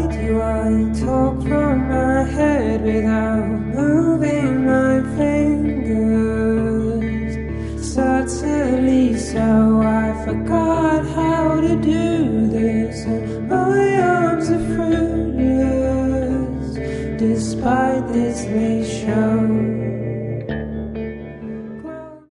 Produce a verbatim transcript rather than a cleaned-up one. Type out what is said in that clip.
do I talk from my head without moving my fingers? Certainly so, I forgot how to do this, and my arms are fruitless despite this late show.